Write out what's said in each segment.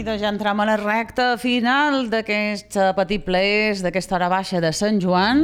doncs ja entrem a la recta final d'aquest petit plaers, d'aquesta hora baixa de Sant Joan.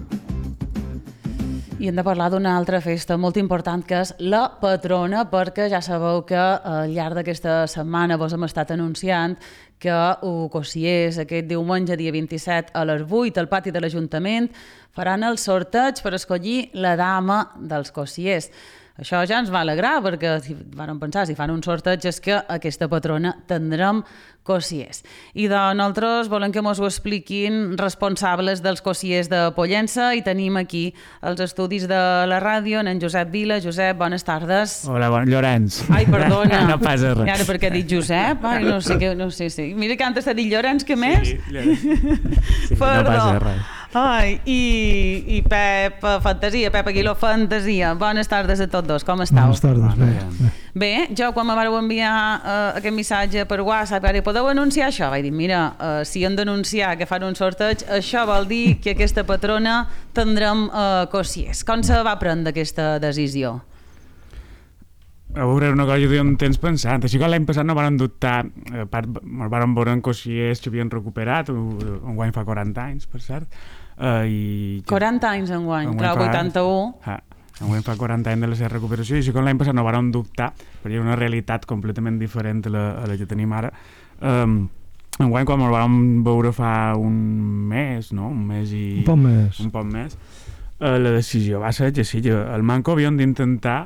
I hem de parlar d'una altra festa molt important, que és la patrona, perquè ja sabeu que al llarg d'aquesta setmana vos hem estat anunciant que ho Cossiers, aquest diumenge, dia 27, a les 8, al pati de l'Ajuntament, faran el sorteig per escollir la dama dels Cossiers. Això ja ens va alegrar, perquè vam pensar, si fan un sorteig és que aquesta patrona tindrem Cossiers. I de nosaltres volem que ens ho expliquin responsables dels Cossiers de Pollença, i tenim aquí els estudis de la ràdio, en Josep Vila. Josep, bones tardes. Hola, Llorenç. Ai, perdona. No passa res. I ara perquè he dit Josep? Ai, no sé. Mira que antes t'ha dit Llorenç, què més? Sí, no passa res. Ai, i Pep Fantasia, Pep Aguiló Fantasia. Bones tardes a tots dos, com estàu? Bones tardes, bé. Jo, quan me vareu enviar aquest missatge per WhatsApp, podeu anunciar això? Vaig dir, mira, si hem d'anunciar que fan un sorteig, això vol dir que aquesta patrona tindrem Cossiers. Com se va prendre aquesta decisió? A veure, una cosa que un temps pensant. Així que l'any passat no van dubtar, van veure en Cossiers que havien recuperat, enguany fa 40 anys, per cert. 40 anys enguany, clar, 81. Enguany fa 40 anys de la seva recuperació, i així que l'any passat no van dubtar, perquè hi ha una realitat completament diferent a la que tenim ara. Enguany, quan el vam veure fa un mes, no? Un poc més, la decisió va ser que sí, que el Manco havien d'intentar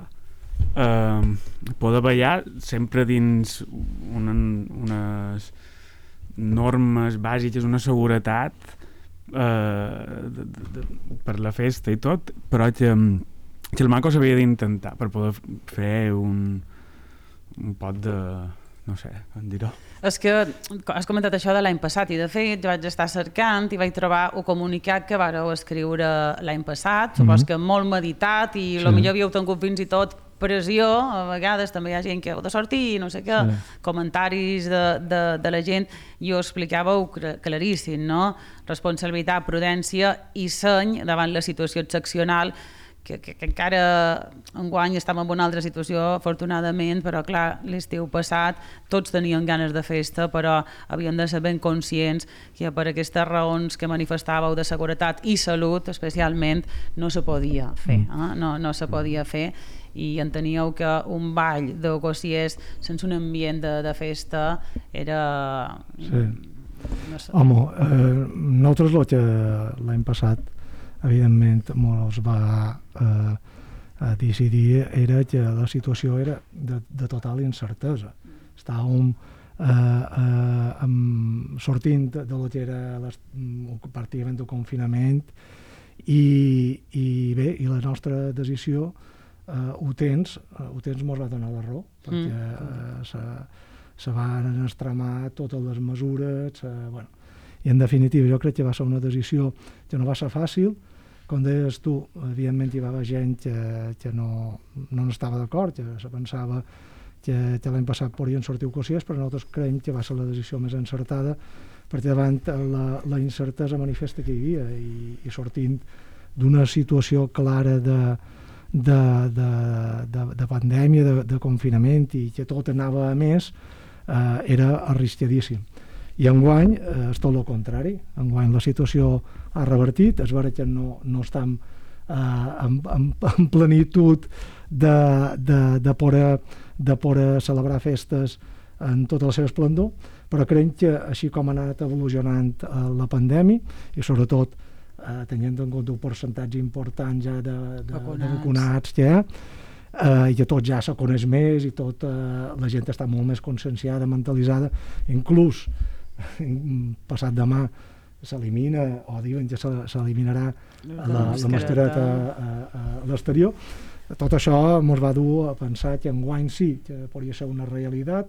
poder ballar sempre dins unes normes bàsiques, una seguretat per la festa i tot, però que el Manco s'havia d'intentar per poder fer un pot de... no sé, com dir-ho. És que has comentat això de l'any passat, i de fet vaig estar cercant i vaig trobar un comunicat que vareu escriure l'any passat, supos que molt meditat, i potser havíeu tingut fins i tot pressió, a vegades també hi ha gent que heu de sortir, no sé què, comentaris de la gent, i ho explicàveu claríssim, no? Responsabilitat, prudència i seny davant la situació excepcional, que encara enguany estem en una altra situació, afortunadament, però clar, l'estiu passat tots tenien ganes de festa, però havíem de ser ben conscients que per aquestes raons que manifestàveu de seguretat i salut, especialment, no se podia fer, no se podia fer, i enteníeu que un ball de Cossiers sense un ambient de festa era... Sí. No sé. Home, nosaltres el que l'any passat evidentment ens va decidir era que la situació era de total incertesa. Estàvem sortint de lo que era pràcticament el confinament, i bé, i la nostra decisió ho tens mos va donar la raó, perquè se van extremar totes les mesures, i en definitiva jo crec que va ser una decisió que no va ser fàcil. Com deies tu, evidentment hi va haver gent que no n'estava d'acord, que se pensava que l'any passat podrien sortir Cossiers, però nosaltres creiem que va ser la decisió més encertada, perquè davant la incertesa manifesta que hi havia, i sortint d'una situació clara de pandèmia, de confinament, i que tot anava a més, era arriscadíssim. I enguany és tot el contrari. Enguany la situació ha revertit, és vera que no estem en plenitud de poder celebrar festes en tota la seva esplendor, però creiem que així com ha anat evolucionant la pandèmia, i sobretot tenint en compte un percentatge important ja de vacunats que hi ha, i que tot ja se coneix més, i la gent està molt més conscienciada, mentalitzada, inclús passat demà s'elimina, o diuen que s'eliminarà la mascareta a l'exterior. Tot això ens va dur a pensar que enguany sí que podria ser una realitat,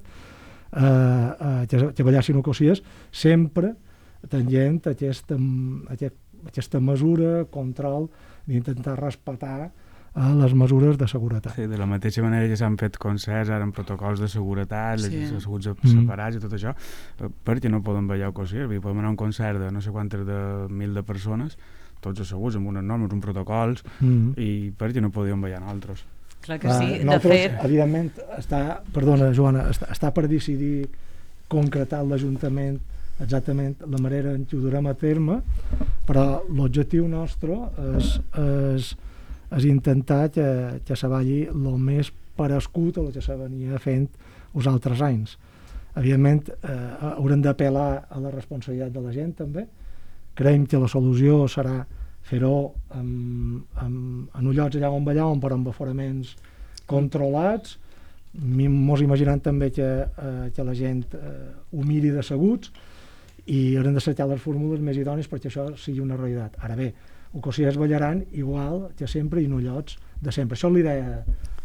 que ballessin a Cossiers, sempre tenint aquesta mesura, control, d'intentar respectar les mesures de seguretat. Sí, de la mateixa manera que s'han fet concerts ara amb protocols de seguretat, les asseguts separats i tot això, perquè no poden ballar a Cossiers. Podem anar a un concert de no sé quantes de 1.000 de persones, tots asseguts amb unes normes, uns protocols, i perquè no podíem ballar nosaltres. Clar que sí, de fet... Evidentment, perdona, Joana, està per decidir concretat l'Ajuntament exactament la manera en què ho durem a terme, però l'objectiu nostre és intentar que se vagi el més parescut a el que se venia fent els altres anys. Evidentment, haurem d'apel·lar a la responsabilitat de la gent també. Creiem que la solució serà fer-ho en ullots allà on ballàvem, però amb aforaments controlats. Mos imaginem també que la gent ho miri d'asseguts i haurem de cercar les fórmules més idònies perquè això sigui una realitat. Ara bé, el que es ballaran igual que sempre i en ullots de sempre. Això és l'idea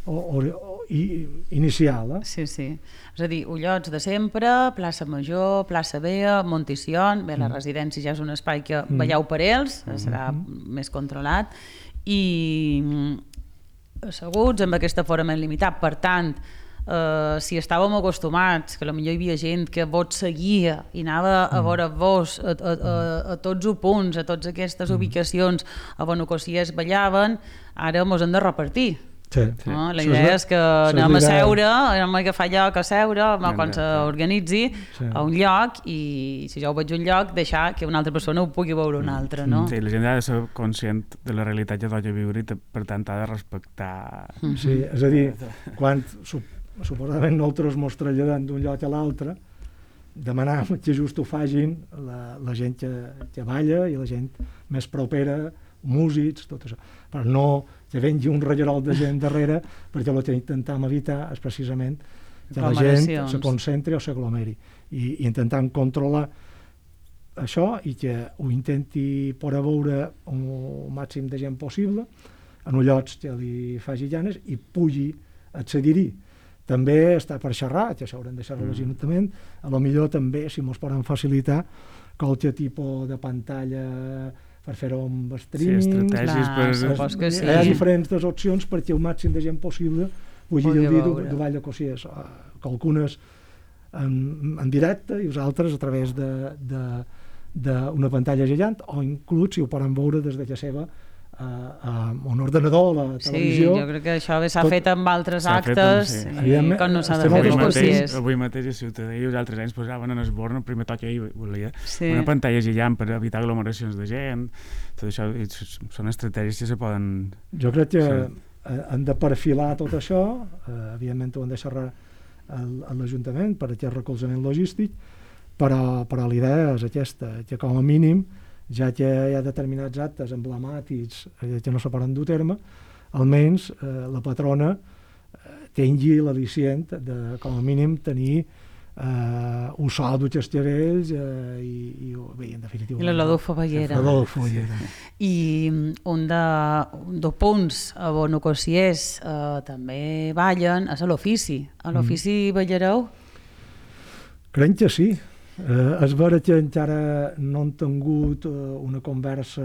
inicial. Sí. És a dir, ullots de sempre, plaça Major, plaça Vea, Montición, la residència ja és un espai que ballau per ells, serà més controlat, i asseguts amb aquest aforament limitat. Per tant, si estàvem acostumats que potser hi havia gent que vos seguia i anava a veure vos a tots els punts, a totes aquestes ubicacions on es ballaven, ara mos hem de repartir. Sí. No? La idea és que anem a seure, anem a agafar lloc a seure quan s'organitzi a un lloc, i si jo ho veig un lloc, deixar que una altra persona ho pugui veure una altra, no? Sí, la gent ha de ser conscient de la realitat que toca viure i per tant ha de respectar. Sí, és a dir, quan suposadament nosaltres mos traslladem d'un lloc a l'altre, demanar que just ho facin la gent que balla i la gent més propera, músics, tot això, però no que vengui un rellorol de gent darrere, perquè el que intentem evitar és precisament que la gent se concentri o s'aglomeri, i intentant controlar això i que ho intenti poder veure el màxim de gent possible en ullots que li faci ganes i pugui accedir-hi. També està per xerrar, que això haurem de xerrar l'Ajuntament, a lo millor també si ens poden facilitar qualque tipus de pantalla per fer-ho amb streaming. Hi ha diferents opcions perquè el màxim de gent possible pugui gaudir de Vall de Cossiers, que algunes en directe i els altres a través d'una pantalla gegant, o inclús si ho poden veure des de casa seva un ordenador, la televisió. Sí, jo crec que això s'ha fet amb altres actes, com no s'ha de fer a Cossiers. Avui mateix a Ciutadella i els altres anys posaven en Esborn, el primer toc ahir volia una pantalla gegant per evitar aglomeracions de gent. Tot això són estratègies que se poden... Jo crec que han de perfilar tot això, evidentment ho han de xerrar a l'Ajuntament per aquest recolzament logístic, però l'idea és aquesta, que com a mínim, ja que hi ha determinats actes emblemàtics que no se poden dur a terme, almenys la patrona tingui l'al·licient de, com a mínim, tenir un so de cascavells i bé, en definitiva... I l'olor fovellera. I un dels punts on Cossiers també ballen és a l'ofici. A l'ofici ballareu? Crec que sí. És vera que encara no han tingut una conversa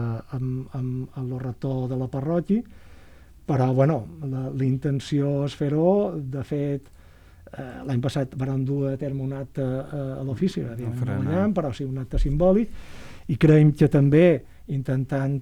amb el rector de la parròquia, però bueno, la intenció és fer-ho. De fet, l'any passat vam dur a terme un acte a l'ofici, però sí un acte simbòlic, i creiem que també intentant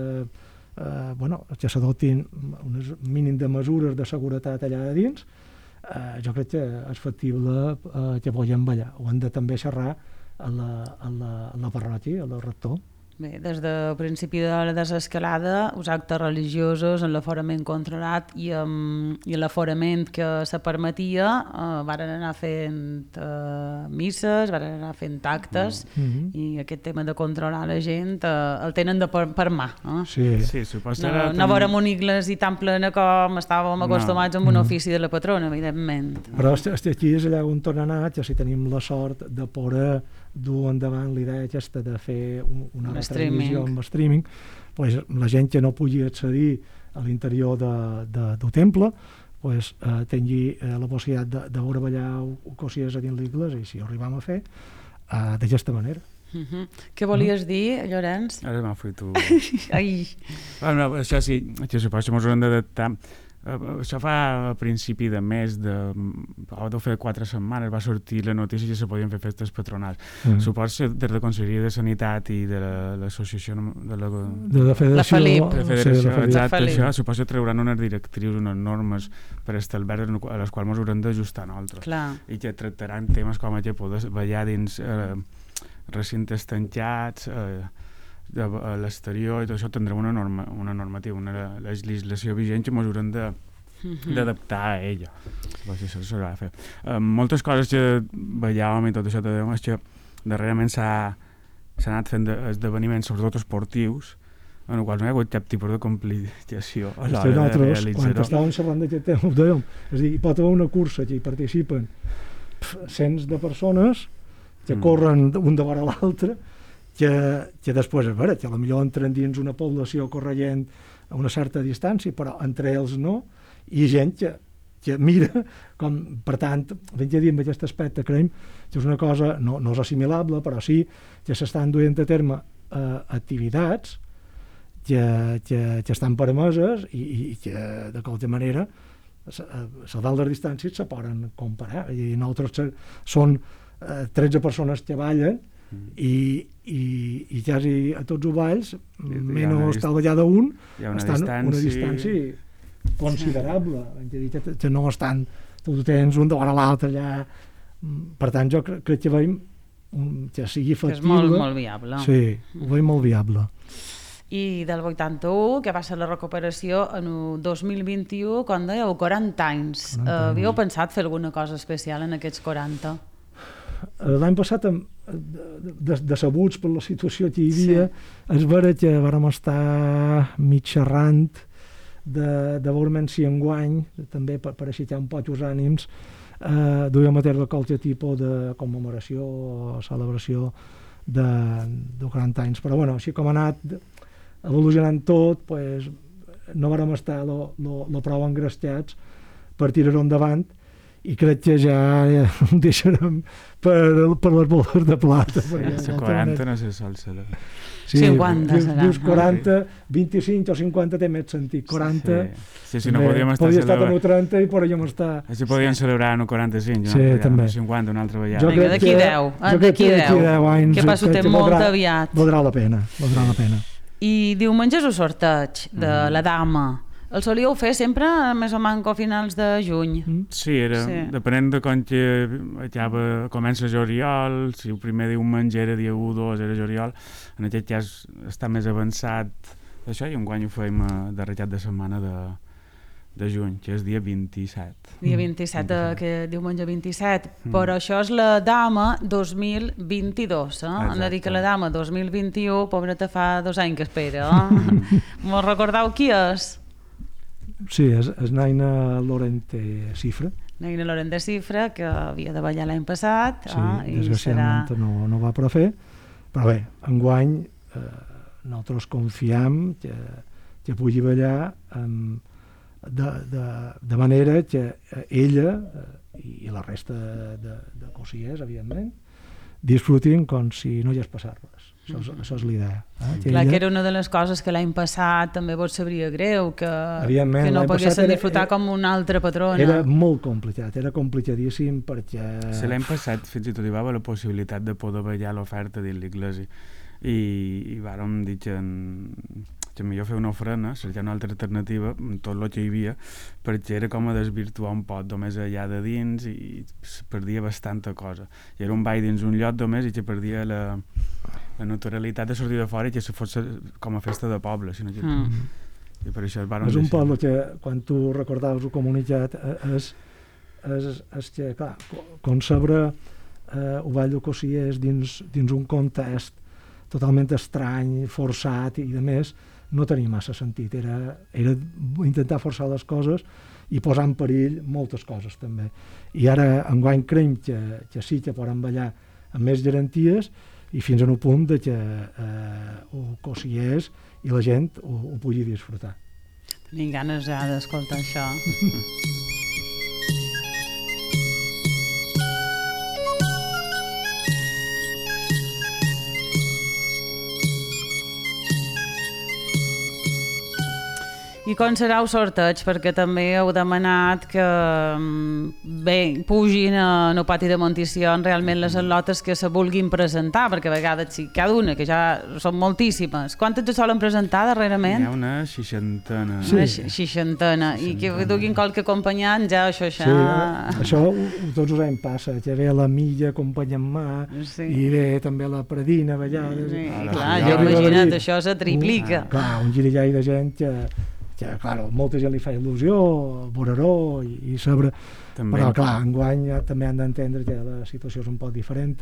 que s'adoptin un mínim de mesures de seguretat allà de dins, jo crec que és factible que puguem ballar. Ho hem de també xerrar a la parròquia, al rector. Bé, des del principi de la desescalada, els actes religiosos en l'aforament controlat i l'aforament que se permetia varen anar fent misses, varen anar fent actes, i aquest tema de controlar la gent el tenen per mà. Sí, no veurem una iglesia tan plena com estàvem acostumats amb un ofici de la patrona, evidentment. Però aquí és allà on torna a anar, que si tenim la sort de poder dur endavant l'idea aquesta de fer una televisió amb streaming, pues, la gent que no pugui accedir a l'interior del temple pues, tingui la possibilitat de veure ballar Cossiers a dins l'església, i si ho arribam a fer d'aquesta manera. Què volies dir, Llorenç? Ara m'ha fet tu. Això sí, que suposo que ens haurem d'adaptar Això fa a principi de mes, deu fer 4 setmanes, va sortir la notícia que se podien fer festes patronals. Suposo que des de Conselleria de Sanitat i de l'associació de la Federació, exacte, això, suposo que trauran unes directrius, unes normes per establir a les quals ens haurem d'ajustar nosaltres. I que tractaran temes com que poder ballar dins recintes tancats, a l'exterior, i tot això tindrem una normativa, una legislació vigent que ens haurem d'adaptar a ella. Pues això s'haurà de fer. Moltes coses que veiàvem i tot això és que darrerament s'ha anat fent esdeveniments, sobretot esportius, en els quals no hi ha hagut cap tipus de complicació a l'hora de realitzar-ho. Quan estàvem xerrant d'aquest tema ho dèiem, és a dir, hi pot haver una cursa que hi participen cents de persones que corren un de vora l'altre, que després és vera, que potser entren dins una població corrent a una certa distància, però entre ells no, i gent que mira, com, per tant, vinc a dir amb aquest aspecte, creiem que és una cosa, no és assimilable, però sí que s'estan duent a terme activitats que estan permeses i que, de qualsevol manera, salvant les distàncies se poden comparar. I nosaltres són 13 persones que ballen i quasi a tots els balls, menys tal ballada un, estan a una distància considerable, que no estan tot el temps un davant l'altre allà. Per tant, jo crec que veiem que sigui factible. És molt viable. Sí, ho veiem molt viable. I del 81, que va ser la recuperació en el 2021, quan dèieu 40 anys. Havíeu pensat fer alguna cosa especial en aquests 40? L'any passat, decebuts per la situació que hi havia, és vera que vàrem estar mig xerrant de veure si enguany, també per aixecar un poc els ànims, duem a terme qualsevol tipus de commemoració o celebració de 40 anys. Però bueno, així com ha anat evolucionant tot, pues, no vàrem estar lo prou engrescats per tirar-ho endavant, i crec que ja ho deixarem per les boles de plata. 40 no sé sol ser. Sí, 50 serà. Dius 40, 25 o 50 té més sentit. 40... Sí, no podíem estar podria estar en 30 i podríem estar... Així podíem celebrar en 45, sí, també. 50, una altra vegada. D'aquí 10 anys, que passo temps molt aviat. Valdrà la pena. I diumenges o sorteig de la dama. El solíeu fer sempre més o menys a finals de juny? Sí, depenent de quan comença juliol, si el primer diumenge era dia 1 o 2 era juliol, en aquest cas està més avançat això, i enguany ho fèiem darrer cap de setmana de juny, que és dia 27. Dia 27, que diumenge 27, però això és la dama 2022, hem de dir que la dama 2021, pobreta, fa 2 anys que espera. Me'n recordeu qui és? Sí, és Naina Lorente Cifra. Naina Lorente Cifra, que havia de ballar l'any passat. Sí, desgraciadament no va per fer. Però bé, enguany nosaltres confiem que pugui ballar de manera que ella i la resta de cosiers, evidentment, disfrutin com si no hi hagués passat res. Això és l'idea. Clar, que era una de les coses que l'any passat també vos sabria greu, que no poguessin disfrutar com una altra patrona. Era molt complicat, era complicadíssim perquè... Sí, l'any passat fins i tot hi va haver la possibilitat de poder ballar l'oferta dins l'església i vàrem dir que millor fer una ofrena, cercar una altra alternativa amb tot el que hi havia, perquè era com a desvirtuar un poc només allà de dins i es perdia bastanta cosa. I era un ball dins un lloc només i que perdia la naturalitat de sortir de fora i que fos com a festa de poble. I per això és un poble que, quan tu recordaves el comunicat, és que, clar, concebre el ball de Cossiers dins un context totalment estrany, forçat i de més, no tenia massa sentit. Era intentar forçar les coses i posar en perill moltes coses també. I ara enguany creiem que sí que podem ballar amb més garanties i fins a un punt de que el Cossiers i la gent ho pugui disfrutar. Tenim ganes ja d'escoltar això. I I com serà el sorteig? Perquè també heu demanat que pugin en el pati de Montición realment les al·lotes que se vulguin presentar, perquè a vegades sí, cada una, que ja són moltíssimes. Quantes se solen presentar darrerament? Hi ha una 60. Sí. Una 60. I que duguin qualque acompanyant, ja això... Sí, això tots us en passa, que ve la Milla acompanyant mà, i ve també la Predina a vegades. Sí, clar, jo imagina't, això se triplica. Clar, un girillai de gent que clar, molta gent li fa il·lusió, Boraró i Sabre, però clar, enguany també han d'entendre que la situació és un poc diferent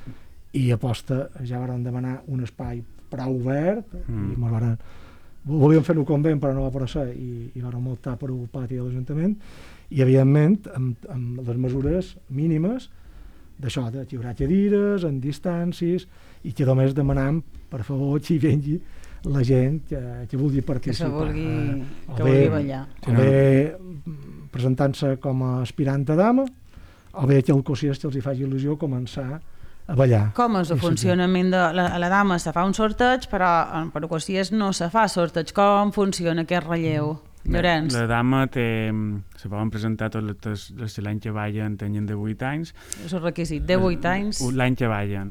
i aposta, ja varen demanar un espai prou obert i volíem fer-ho convent però no va poder ser i varen optar per un pati de l'Ajuntament i evidentment amb les mesures mínimes d'això, que hi haurà cadires, en distàncies i que només demanam, per favor, que hi vengui la gent que vulgui participar. Que vulgui ballar. O bé presentant-se com a aspirant a dama, o bé que el cosies que els hi faci il·lusió començar a ballar. Com és el funcionament de la dama? Se fa un sorteig, però per cosies no se fa sorteig. Com funciona aquest relleu? Llorenç. La dama se poden presentar tots les l'any que ballen tenien de 8 anys. És el requisit, de 8 anys. L'any que ballen.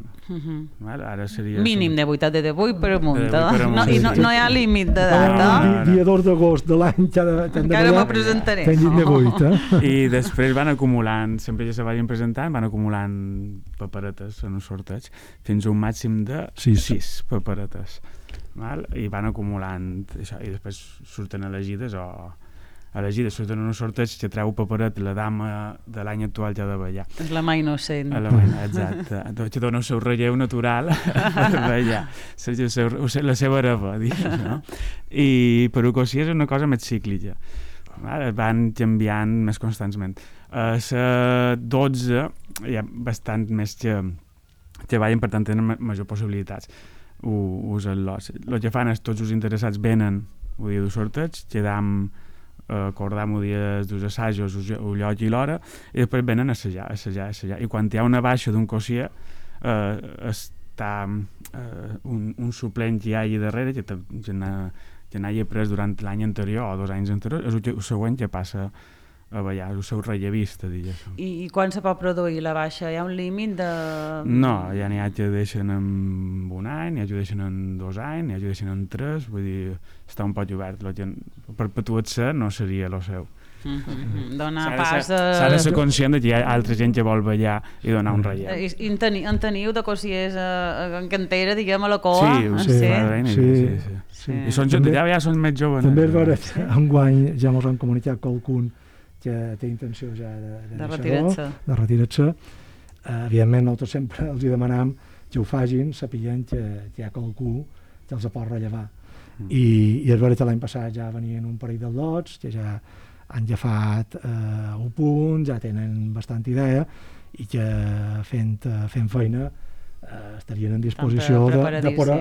Ara seria... Mínim de 8, de 8 per amunt. I no hi ha límit d'edat. Dia 2 d'agost de l'any que han de ballar. Encara me presentaré. Tenint de 8, I després van acumulant, sempre que se vagin presentant, van acumulant paperetes en un sorteig, fins a un màxim de 6 paperetes. I van acumulant això, i després surten elegides surten en un sorteig que treu paperet la dama de l'any actual ja de ballar. És la mà innocent. Exacte, que dona el seu relleu natural per ballar, la seva hereva, digues, no? I per ocasió és una cosa més cíclica, van canviant més constantment. A la 12 hi ha bastant més que ballen, per tant tenen major possibilitats. Usen l'os. El que fan és tots els interessats venen el dia del sorteig, acordam el dia dels assajos, el lloc i l'hora, i després venen a assajar. I quan hi ha una baixa d'un cosier està un suplent que hi hagi darrere, que n'hagi pres durant l'any anterior o 2 anys anteriors, és el següent que passa a ballar, el seu rellevista, diguéssim. I quan se pot produir la baixa? Hi ha un límit de... No, ja n'hi ha que deixen en un any, n'hi ha que deixen en 2 anys, n'hi ha que deixen en 3, vull dir, està un poc obert. Perpetuar-se no seria el seu. Donar pas a... S'ha de ser conscient que hi ha altra gent que vol ballar i donar un relleu. I en teniu de cosiers en cantera, diguem, a la coa? Sí. I són gent ja són més joves. També és vera, enguany ja mos han comunicat qualcun que té intenció ja de retirar-se. Evidentment, nosaltres sempre els demanam que ho facin, sapiguem que hi ha qualcú que els pot rellevar. I és vera que l'any passat ja venien un parell de lots, que ja han agafat un punt, ja tenen bastant idea, i que fent feina estarien en disposició de poder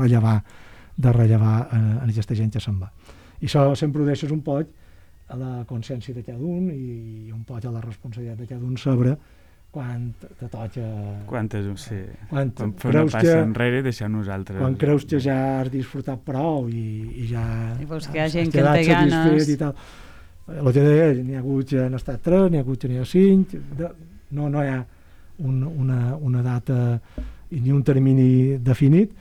rellevar en aquesta gent que se'n va. I això sempre ho deixes un poc a la consciència de cada un i un poc a la responsabilitat de cada un sobre quan te toca... Quan fer una passa enrere i deixar nosaltres... Quan creus que ja has disfrutat prou i ja... I veus que hi ha gent que en té ganes... I tal. El que deia ell, n'hi ha hagut que han estat 3, n'hi ha hagut que n'hi ha 5... No hi ha una data ni un termini definit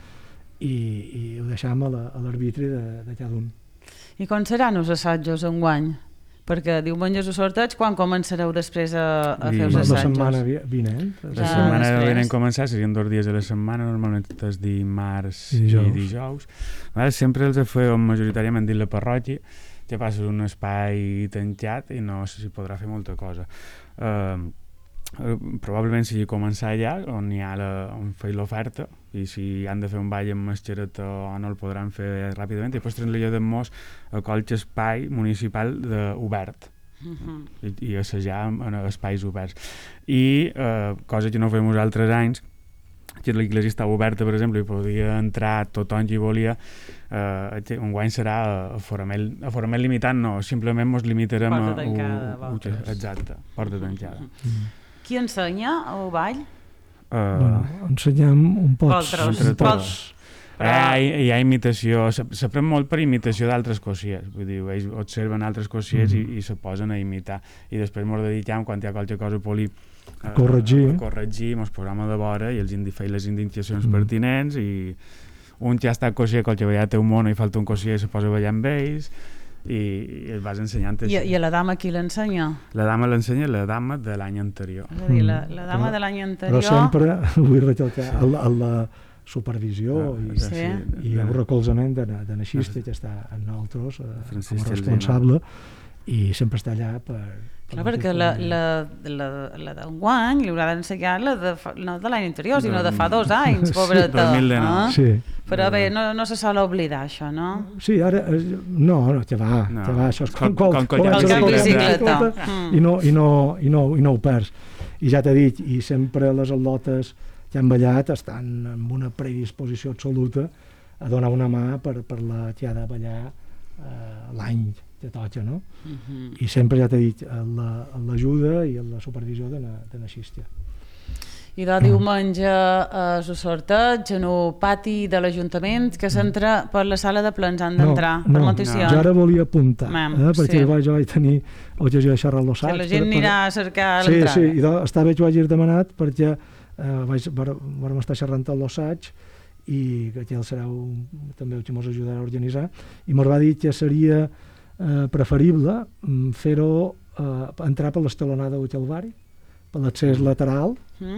i ho deixam a l'arbitri de cada un. I quan seran els assajos enguany? Perquè diumenges o sorteig, quan començareu després a fer els assajos? La setmana vinent. La setmana vinent començar, serien 2 dies a la setmana, normalment és dimarts i dijous. Sempre els fem majoritàriament dins la parròquia, que passes un espai tancat i no s'hi podrà fer molta cosa. Probablement sigui començar allà on hi ha on fer l'oferta i si han de fer un ball amb mascareta o no el podran fer ràpidament i després traslladem-nos a qualsevol espai municipal obert i assajar en espais oberts i cosa que no fem els altres anys que l'església estava oberta, per exemple, i podia entrar tothom qui volia, enguany serà aforament limitat, no, simplement ens limitarem porta tancada, exacte, porta tancada. Qui ensenya el ball? Ensenyem un poc Hi ha imitació, s'aprèn molt per imitació d'altres cosiers, vull dir, ells observen altres cosiers i se posen a imitar, i després ens dediquem, quan hi ha qualque cosa a corregir, ens posem a de vora i els feim les indicacions pertinents, i un ja està cosier qualque vegada té un mono i falta un cosier i se posa a ballar amb ells, i es vas ensenyant això. I a la dama qui l'ensenya? La dama l'ensenya la dama de l'any anterior. És a dir, la dama de l'any anterior... Però sempre, vull recalcar, la supervisió i el recolzament de Naixista, que està en nosaltres com a responsable, i sempre està allà per... Clar, perquè la d'enguany li haurà d'ensenyar no de l'any anterior, sinó de fa 2 anys, pobreta. 2019. Sí. Però bé, no se sol oblidar això, no? Sí, ara... No, que va, això és com bicicleta. I no ho perds. I ja t'he dit, i sempre les atletes que han ballat estan en una predisposició absoluta a donar una mà per la que ha de ballar l'any que toca, no? I sempre, ja t'he dit, l'ajuda i la supervisió de Naixista. I de diumenge és el sorteig en el pati de l'Ajuntament, que s'entra per la sala de plens, han d'entrar per notició. Jo ara volia apuntar, perquè jo vaig tenir ocasió de xerrar amb l'Ossaig. Que la gent anirà a cercar l'entrada. Sí, i esta vegada ho hagi demanat perquè vam estar xerrant amb l'Ossaig, i que el sereu també el que ens ajudarà a organitzar, i ens va dir que seria preferible fer-ho entrar per l'estalonada del Calvari, per l'accés lateral,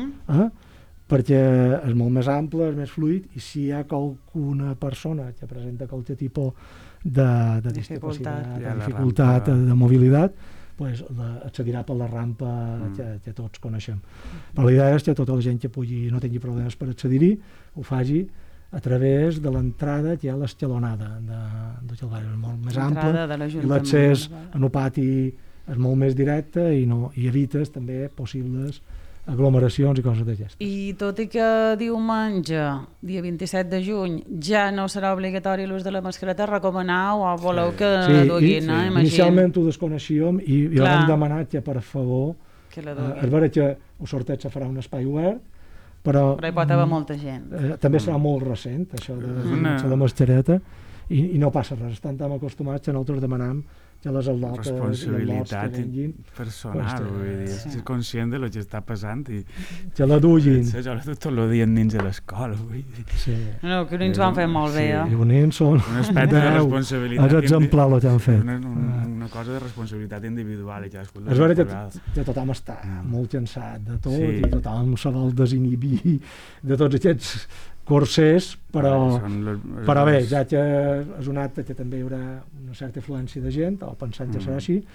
perquè és molt més ample, és més fluid, i si hi ha qualcuna persona que presenta qualque tipus de discapacitat, de dificultat de mobilitat, accedirà per la rampa que tots coneixem. Però la idea és que tota la gent que no tingui problemes per accedir-hi ho faci a través de l'entrada que hi ha l'escalonada de Calvari, és molt més ample, i l'accés en el pati és molt més directe i evites també possibles aglomeracions i coses d'aquestes. I tot i que diumenge, dia 27 de juny, ja no serà obligatori l'ús de la mascareta, recomaneu o voleu que la duguin, inicialment ho desconeixíem i vam demanar que per favor és vera que el sorteig se farà un espai obert, però hi pot haver molta gent. També serà molt recent això de la mascareta, i no passa res, estan tan acostumats que nosaltres demanam que les atletes responsabilitat personal, vull dir, és conscient de lo que està passant i que la duguin. Jo tot el dia nins a l'escola, vull dir. No, que nins ho han fet molt bé, I els nins són un aspecte de responsabilitat. És exemplar el que han fet. Una cosa de responsabilitat individual. És veritat que tothom està molt cansat de tot i tothom se vol desinhibir de tots aquests corsers, però bé, ja que és un acte que també hi haurà una certa afluència de gent, o pensant que serà així,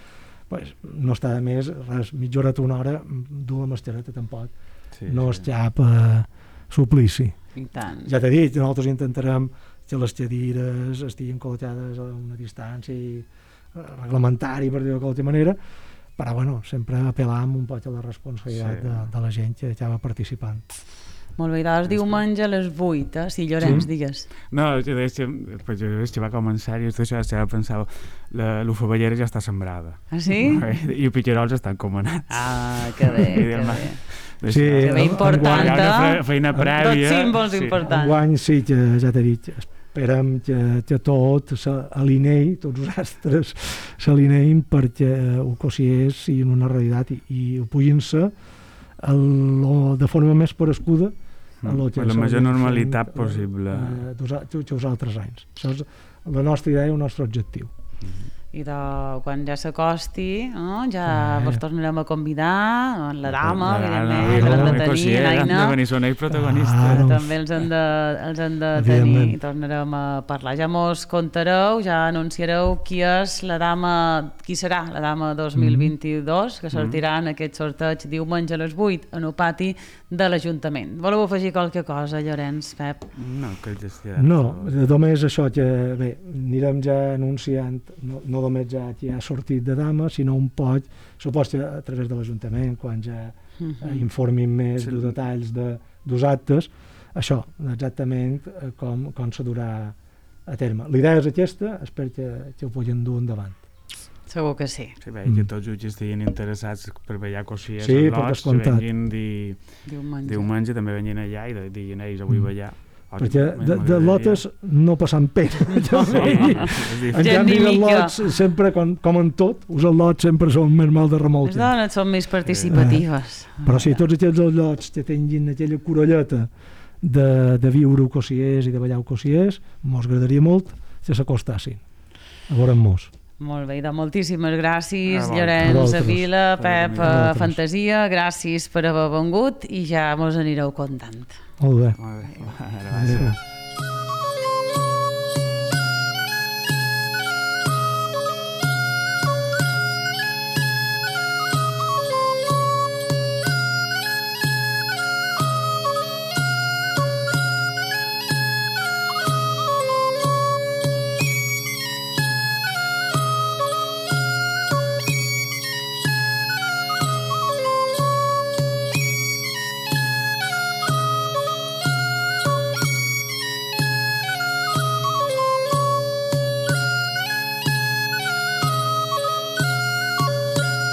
no està de més, mitja hora o una hora, dur la mascareta tampoc no és cap suplici. Ja t'he dit, nosaltres intentarem que les cadires estiguin col·locades a una distància reglamentari, per dir-ho de qualsevol manera, però sempre apel·lam un poc a la responsabilitat de la gent que va participant. Molt bé, doncs diumenge a les 8, si Llorenç, digues. No, jo que va començar i això ja pensava, l'ofavellera ja està sembrada. Ah, sí? I els pitxerols estan comanats. Ah, que bé, que bé. Sí, que bé important. Hi ha una feina prèvia. Tots símbols importants. Enguany sí, que ja t'he dit, esperem que tot s'alineï, tots els astres s'alineïn perquè el Cossier sigui una realitat i ho puguin ser de forma més perescuda la major normalitat possible que els altres anys. Això és la nostra idea i el nostre objectiu. I quan ja s'acosti, ja vos tornarem a convidar, la dama, evidentment, han de venir, són ells protagonistes. També els han de tenir i tornarem a parlar. Ja mos contareu, ja anunciareu qui serà la dama 2022, que sortirà en aquest sorteig diumenge a les 8 en el pati de l'Ajuntament. Voleu afegir qualque cosa, Llorenç, Pep? No, només això que, bé, anirem ja anunciant, no només ja qui ha sortit de dama, sinó un poc, supos que a través de l'Ajuntament, quan ja informin més de detalls dels actes, això, exactament com se durà a terme. L'idea és aquesta, espero que ho puguin dur endavant. Segur que sí. Sí, bé, que tots els que estiguin interessats per ballar Cossiers a l'Os, que venguin diumenge, també venguin allà i diguin ells avui ballar. perquè de lotes no passant pena. En canvi, els lots sempre, com en tot, els lots sempre són més mal de remolta. Les dones són més participatives. Però si tots aquests lots que tinguin aquella corolleta de viure cosiers i de ballar cosiers, mos agradaria molt que s'acostassin. A veure-mos. Molt bé, moltíssimes gràcies, Llorenç Vila, Pep Fantasia, gràcies per haver vengut i ja mos anireu contant. Molt bé. Gràcies.